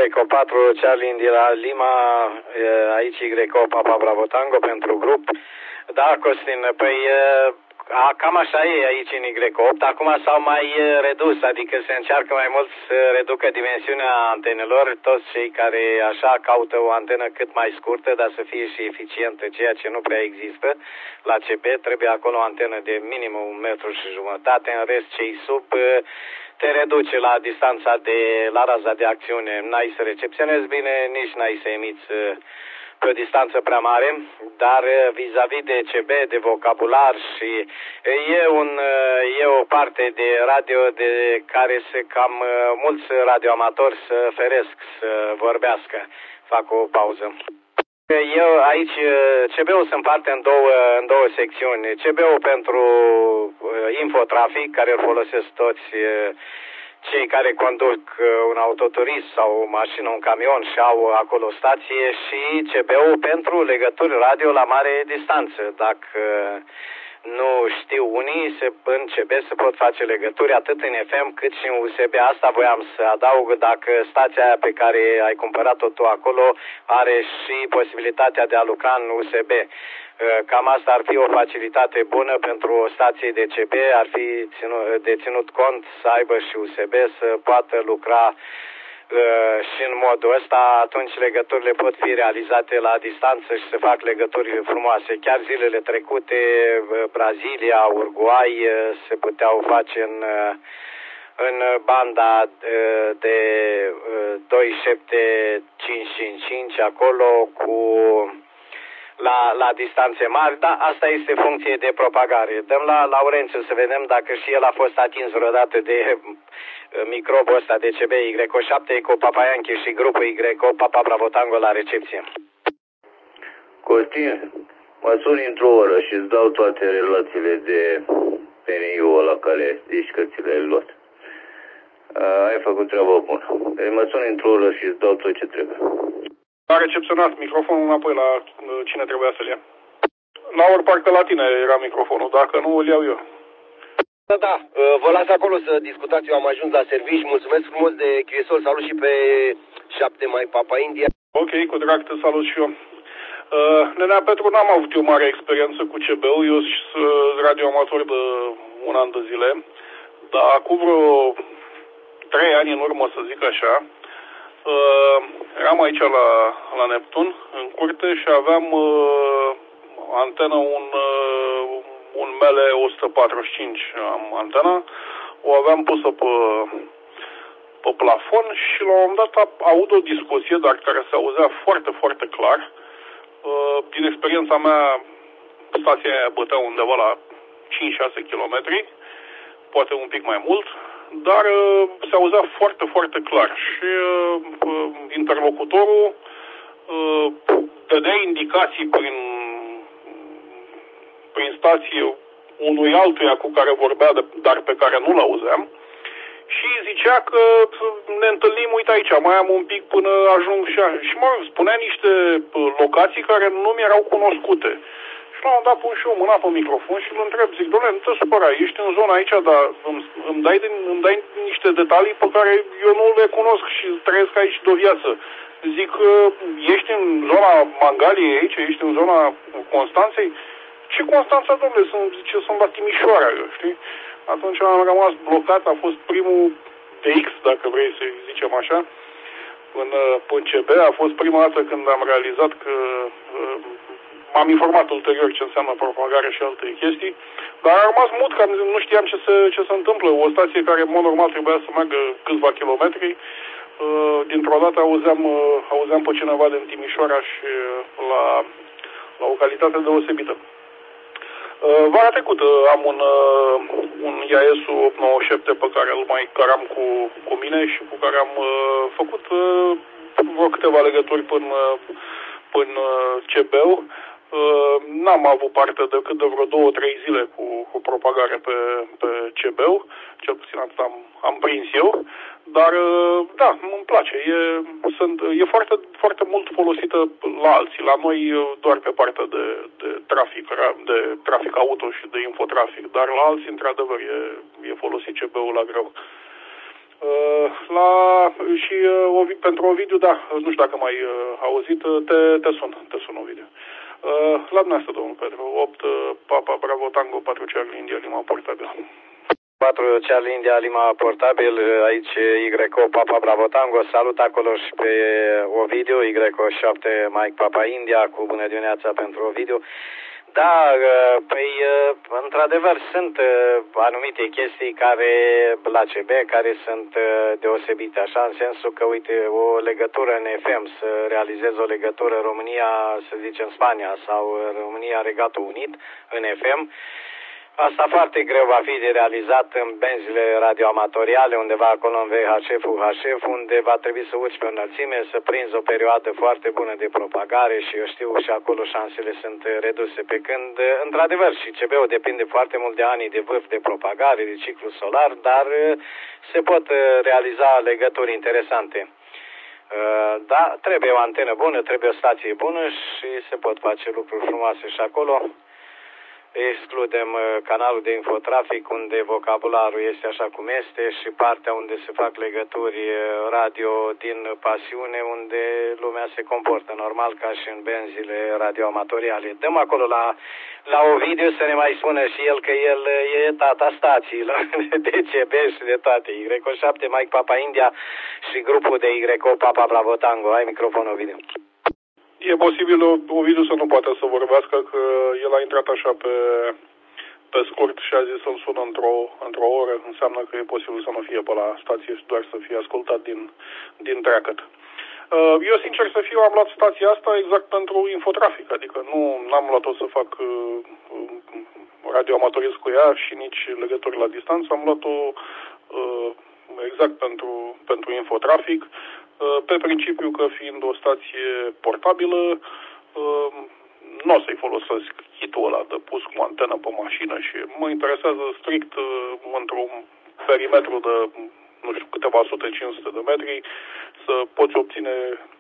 Y4 Charlie de la Lima, aici Y8 Papa Bravo Tango pentru grup. Da, Costin, păi cam așa e aici în Y8, acum s-au mai redus, adică se încearcă mai mult să reducă dimensiunea antenelor, toți cei care așa caută o antenă cât mai scurtă, dar să fie și eficientă, ceea ce nu prea există. La CB trebuie acolo o antenă de minimum 1,5 m, în rest cei sub te reduce la distanța la raza de acțiune, n-ai să recepționezi bine, nici n-ai să emiți pe o distanță prea mare, dar vis-a-vis de CB, de vocabular și e o parte de radio de care se cam mulți radioamatori să feresc să vorbească. Fac o pauză. Eu aici, CB-ul se împarte în două secțiuni. CB-ul pentru infotrafic, care îl folosesc toți cei care conduc un autoturism sau o mașină, un camion și au acolo stație, și CB-ul pentru legături radio la mare distanță. Dacă nu știu unii, în CB se pot face legături atât în FM cât și în USB. Asta voiam să adaug, dacă stația aia pe care ai cumpărat-o tu acolo are și posibilitatea de a lucra în USB. Cam asta ar fi o facilitate bună pentru o stație de CB, ar fi de ținut cont să aibă și USB, să poată lucra și în modul ăsta. Atunci legăturile pot fi realizate la distanță și se fac legături frumoase. Chiar zilele trecute, Brazilia, Uruguay se puteau face în banda de 27555 acolo la distanțe mari, dar asta este funcție de propagare. Dăm la Laurențiu să vedem dacă și el a fost atins vreodată de microbul ăsta de CB Y7 cu Papa Yankee și grupul Y8 Papa Bravo Tango la recepție. Costin, mă suni într-o oră și îți dau toate relațiile de PNI-ul ăla care zici că ți le-ai luat. Ai făcut treaba bună. Deci mă suni într-o oră și îți dau tot ce trebuie. A recepționat microfonul înapoi la cine trebuia să-l ia. La ori parcă la tine era microfonul, dacă nu îl iau eu. Da, vă las acolo să discutați, eu am ajuns la serviciu, mulțumesc frumos de QSL, salut și pe 7 mai Papa India. Ok, cu drag te salut și eu. Nenea Petru, n-am avut eu mare experiență cu CB-ul, eu sunt radioamator de un an de zile, dar acum vreo 3 ani în urmă, să zic așa, eram aici la Neptun, în curte, și aveam antenă, un Mele 145 am antena, o aveam pusă pe plafon și la un moment dat aud o discuție, dar care se auzea foarte, foarte clar. Din experiența mea, stația aia bătea undeva la 5-6 km, poate un pic mai mult, dar se auzea foarte, foarte clar și interlocutorul dădea indicații prin stație unui altuia cu care vorbea, dar pe care nu-l auzeam, și zicea că ne întâlnim, uite aici, mai am un pic până ajung și mă spunea niște locații care nu mi-erau cunoscute. Și la un dat pun și eu mâna pe microfon și îl întreb, zic, doamne, nu te supăra, ești în zona aici, dar îmi dai niște detalii pe care eu nu le cunosc și trăiesc aici de o viață. Zic, ești în zona Mangaliei aici, ești în zona Constanței? Ce Constanța, domnule? Sunt la Timișoara, știi? Atunci am rămas blocat, a fost primul TX, dacă vrei să zicem așa, în CB. A fost prima dată când am realizat că m-am informat ulterior ce înseamnă propagare și alte chestii, dar am rămas mut, că nu știam ce se întâmplă. O stație care, în mod normal, trebuia să meargă câțiva kilometri, dintr-o dată auzeam pe cineva din Timișoara și la o calitate deosebită. Vara trecută am un IAS 897 pe care îl mai căram cu mine și cu care am făcut vreo câteva legături până CB-ul. N-am avut parte decât de vreo 2-3 zile cu propagare pe CB-ul, cel puțin atât am prins eu, dar da, îmi place, e foarte, foarte mult folosită la alții, la noi doar pe partea de trafic auto și de infotrafic, dar la alții într-adevăr e folosit CB-ul la greu. Pentru Ovidiu, da, nu știu dacă mai auzit, te sun Ovidiu. La dumneavoastră, domnul Petru, 8 Papa Bravo Tango 4 Charlie India Lima portabil. 4 Charlie India Lima portabil, aici YO Papa Bravo Tango, salut acolo și pe Ovidiu, YO 7 Mike Papa India, cu bună dimineața pentru Ovidiu. Da, păi, într-adevăr, sunt anumite chestii care, la CB, care sunt deosebite, așa, în sensul că, uite, o legătură în FM, să realizez o legătură România, să zicem, Spania sau România-Regatul Unit în FM, asta foarte greu va fi de realizat în benzile radioamatoriale, undeva acolo în VHF, UHF, unde va trebui să urci pe o înălțime, să prinzi o perioadă foarte bună de propagare și eu știu, și acolo șansele sunt reduse. Pe când, într-adevăr, și CB-ul depinde foarte mult de anii de vârf de propagare, de ciclu solar, dar se pot realiza legături interesante. Da, trebuie o antenă bună, trebuie o stație bună și se pot face lucruri frumoase și acolo. Excludem canalul de infotrafic, unde vocabularul este așa cum este, și partea unde se fac legături radio din pasiune, unde lumea se comportă normal ca și în benzile radioamatoriale. Dăm acolo la Ovidiu să ne mai spună și el că el e tata stațiilor de CB și de toate. YO7 Mike Papa India și grupul de YO Papa Bravo Tango. Ai microfonul, Ovidiu. E posibil Ovidiu să nu poate să vorbească, că el a intrat așa pe scurt și a zis să-l sună într-o oră. Înseamnă că e posibil să nu fie pe la stație și doar să fie ascultat din treacăt. Eu, sincer să fiu, am luat stația asta exact pentru infotrafic, adică nu am luat-o să fac radioamatorist cu ea și nici legături la distanță. Am luat-o exact pentru infotrafic, pe principiu că, fiind o stație portabilă, nu o să-i folosesc hitul ăla de pus cu antenă pe mașină și mă interesează strict într-un perimetru de, nu știu, câteva sute, 500 de metri, să poți obține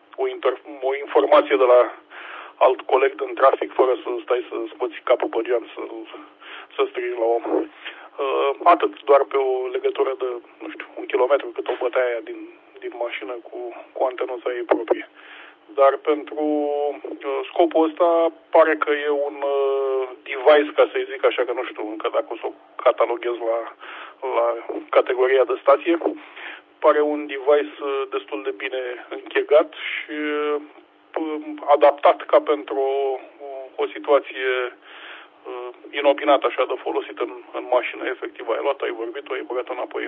o informație de la alt coleg în trafic fără să stai să scoți capul pe geam să strigi la om. Atât, doar pe o legătură de, nu știu, 1 kilometru, cât o bătea aia din mașină cu antenuța ei proprie. Dar pentru scopul ăsta pare că e un device, ca să-i zic așa, că nu știu încă dacă o să o cataloghez la categoria de stație. Pare un device destul de bine închegat și adaptat ca pentru o situație inopinată așa de folosit în mașină, efectiv. Ai luat, ai vorbit-o, ai băgat înapoi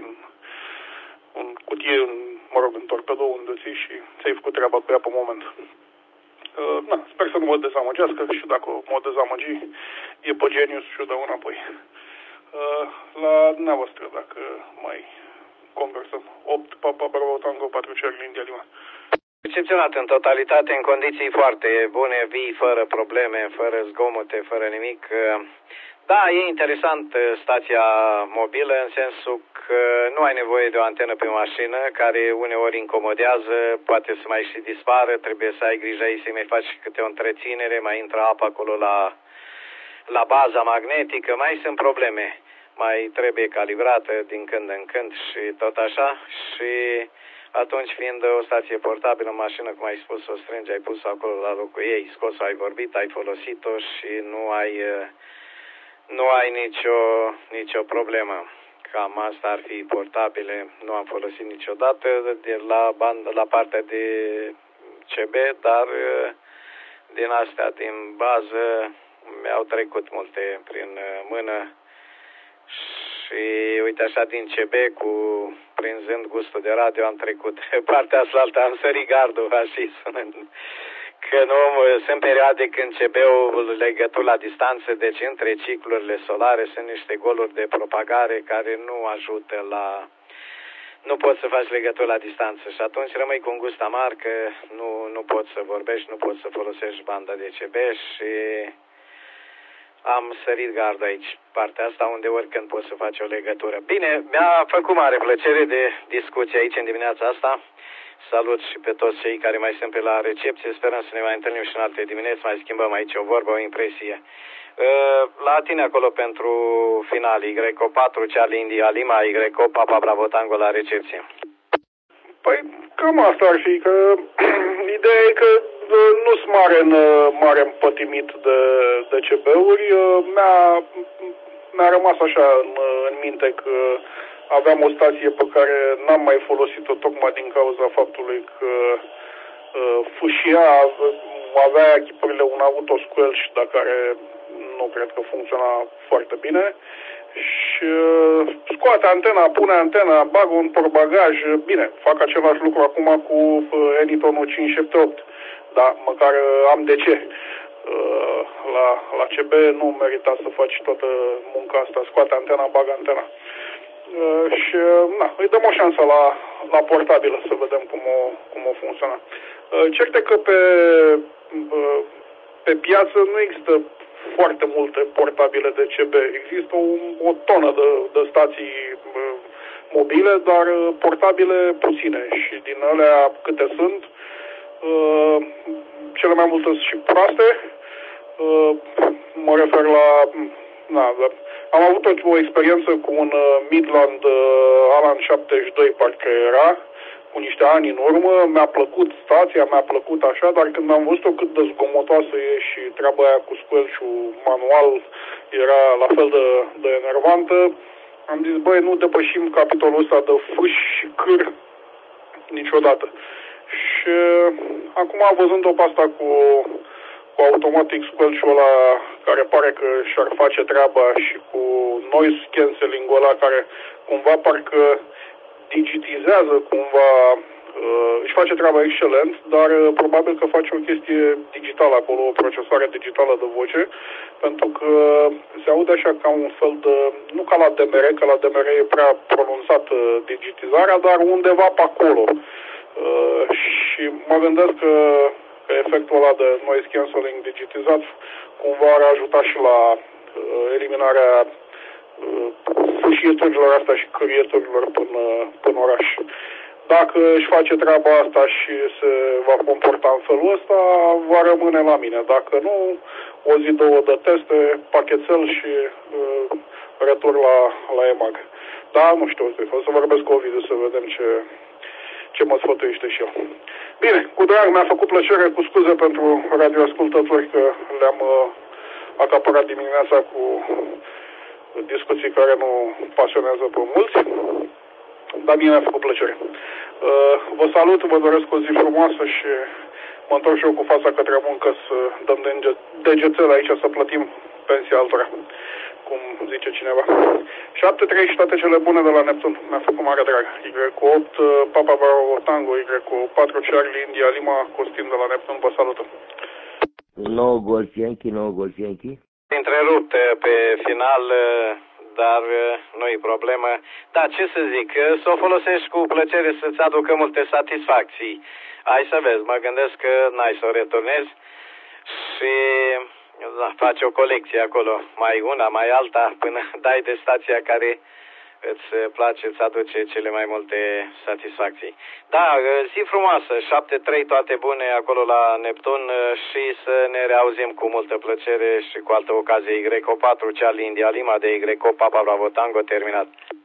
în cutie, în torpedou unde ții și ți-ai făcut treaba cu ea pe moment. Sper să nu mă dezamăgească și dacă mă dezamăgi, e pe genius și o dau înapoi. La dumneavoastră, dacă mai conversăm. 8 Papa Bravo Tango 4 Charlie India Lima. Excepționat în totalitate, în condiții foarte bune, vii, fără probleme, fără zgomote, fără nimic. Da, e interesant stația mobilă, în sensul că nu ai nevoie de o antenă pe mașină, care uneori incomodează, poate să mai și dispară, trebuie să ai grijă aici să mai faci câte o întreținere, mai intră apă acolo la baza magnetică, mai sunt probleme. Mai trebuie calibrată din când în când și tot așa. Și atunci, fiind o stație portabilă în mașină, cum ai spus, o strângi, ai pus-o acolo la locul ei, scos-o, ai vorbit, ai folosit-o și nu ai nicio problemă. Cam asta ar fi portabile. Nu am folosit niciodată la partea de CB, dar din astea, din bază, mi-au trecut multe prin mână. Și uite așa, din CB, prinzând gustul de radio, am trecut partea asta alta, am sărit gardul, așa sunând. Că nu, sunt perioade când CB-ul legături la distanță, deci între ciclurile solare sunt niște goluri de propagare care nu ajută nu poți să faci legături la distanță și atunci rămâi cu un gust amar că nu poți să vorbești, nu poți să folosești banda de CB și am sărit gardul aici, partea asta unde oricând poți să faci o legătură. Bine, mi-a făcut mare plăcere de discuție aici în dimineața asta. Salut și pe toți cei care mai sunt pe la recepție. Sperăm să ne mai întâlnim și în alte dimineți. Mai schimbăm aici o vorbă, o impresie. La tine acolo pentru final, YO4 Charlie India Lima, YO Papa Bravo Tango la recepție. Cam asta ar fi, că ideea e că nu sunt mare împătimit de CB-uri. Mi-a rămas așa în minte că aveam o stație pe care n-am mai folosit-o tocmai din cauza faptului că fâșia, avea echipările un autosquelch, dar care nu cred că funcționa foarte bine. Și scoate antena, pune antena, bagă un portbagaj, bine, fac același lucru acum cu Anyton 578, dar măcar am de ce. La CB nu merita să faci toată munca asta, scoate antena, bagă antena. Și îi dăm o șansă la portabilă să vedem cum o funcționa. Cert e că pe piață nu există foarte multe portabile de CB. Există o tonă de stații mobile, dar portabile puține și din alea câte sunt, cele mai multe sunt și proaste. Mă refer am avut o experiență cu un Midland Alan 72, parcă era, cu niște ani în urmă. Mi-a plăcut stația, mi-a plăcut așa, dar când am văzut-o cât de zgomotoasă e și treaba aia cu squelch-ul manual era la fel de enervantă, am zis, băi, nu depășim capitolul ăsta de fâși și câr niciodată. Și acum, văzând-o pe asta cu automatic squelch-ul ăla care pare că și-ar face treaba și cu noise cancelling-ul ăla care cumva parcă digitizează cumva, își face treaba excelent, dar probabil că face o chestie digitală acolo, o procesare digitală de voce, pentru că se aude așa ca un fel de, nu ca la DMR, că la DMR e prea pronunțată digitizarea, dar undeva pe acolo. Și mă gândesc că efectul ăla de noise cancelling digitizat cumva ar ajuta și la eliminarea fâșieturilor astea și cărieturilor până oraș. Dacă își face treaba asta și se va comporta în felul ăsta, va rămâne la mine. Dacă nu, o zi, două de teste, pachetel și retur la EMAG. Da, nu știu, o să vorbesc cu Ovidiu să vedem ce mă sfătuiește și el. Bine, cu drag, mi-a făcut plăcere, cu scuze pentru radioascultători că le-am acaparat dimineața cu discuții care nu pasionează pe mulți, dar mie mi-a făcut plăcere. Vă salut, vă doresc o zi frumoasă și mă întorc și eu cu fața către muncă să dăm degețel aici să plătim pensia altora, cum zice cineva. 7-3 și toate cele bune de la Neptun. Mi-a făcut mare drag. Y cu 8, Papa Bravo Tango, Y cu 4, Charlie India Lima, Costin de la Neptun, vă salută. 9 Golf Yankee, 9 Golf Yankee. Întrerupt pe final, dar nu-i problemă. Da, ce să zic, să o folosești cu plăcere să-ți aducă multe satisfacții. Hai să vezi, mă gândesc că n-ai să o returnezi și da, faci o colecție acolo, mai una, mai alta, până dai de stația care îți place, îți aduce cele mai multe satisfacții. Da, zi frumoasă, 7-3, toate bune acolo la Neptun și să ne reauzim cu multă plăcere și cu altă ocazie. Y4, Charlie India Lima de Y, Papa Bravo Tango, terminat.